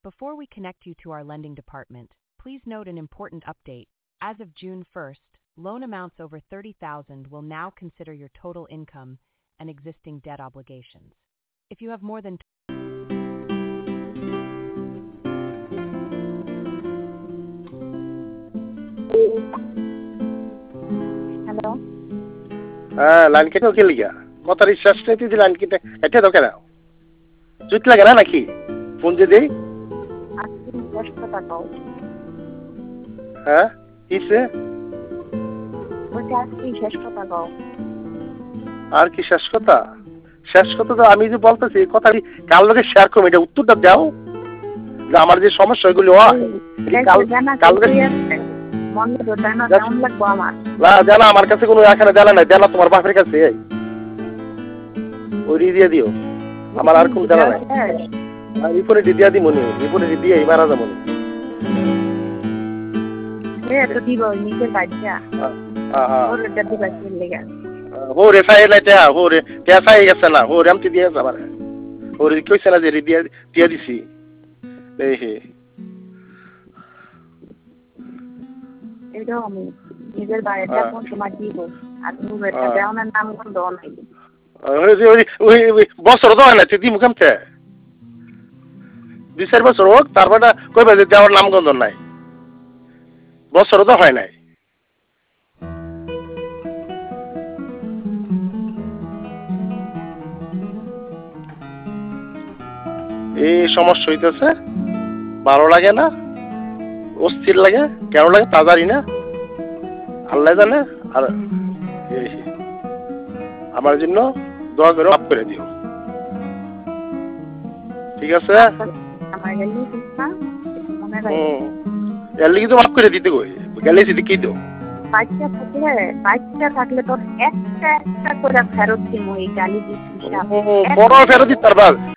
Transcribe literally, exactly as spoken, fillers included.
Before we connect you to our lending department, please note an important update. As of June first, loan amounts over thirty thousand will now consider your total income and existing debt obligations. If you have more than hello হ্যাঁ line কেটে okay লিগা কথা recharge নিতে যে line কেটে এটা তো কেন জুত লাগে না নাকি ফোন যে দেই আজকে দশটা টাকাও হ্যাঁ কিসে ওটা আজকে শেষ কথা গাও আর কি শেষ কথা শেষ কথা তো আমি যে বলতেছি কথা কাল লোকে শেয়ার করো এটা উত্তরটা দাও যে আমার যে সমস্যা এগুলো হয় কাল কাল মনে তো জানা কেমন লাগবে আমার না জানা আমার কাছে কোনো এখানে জানা নাই জানা তোমার বাপের কাছে ওই দিয়ে দিও আমার আর কোন জানা নাই আর রিপোর্টে দিয়ে দিই মনে রিপোর্টে দিয়ে এই মারা যাবো এ তো দিব নিচে বাচ্চা হ্যাঁ হ্যাঁ ওর এটা দিবা কি লাগা हो रे साइड लाइट है हो रे कैसा है कैसा ना हो रे हम तो दिया सब हो रे कोई सला दे दिया दिया दिसी नहीं है এটা আমি নিজের বাড়িটা কোন সময় দিব আর তুমি এটা দাও না নাম কোন দাও নাই ওই ওই বছর তো হয় না তুই মুখাম তে দুই চার বছর হোক তারপরে কই বাজে দেওয়ার নাম গন্ধ নাই বছর তো হয় নাই এই সমস্যা হইতেছে ভালো লাগে না অস্থির লাগে কেন লাগে তা জানি না আল্লাহ জানে আর আমার জন্য দোয়া করে মাফ করে দিও ঠিক আছে আমার গেলি দিছা মনে রাখ এর লাগি তো মাফ করে দিতে কই গেলে সিটি কি দাও বাচ্চা থাকলে বাচ্চা থাকলে তোর একটা একটা করে ফেরত দিমু এই গালি দিছিস বড় ফেরত দিতে পারবা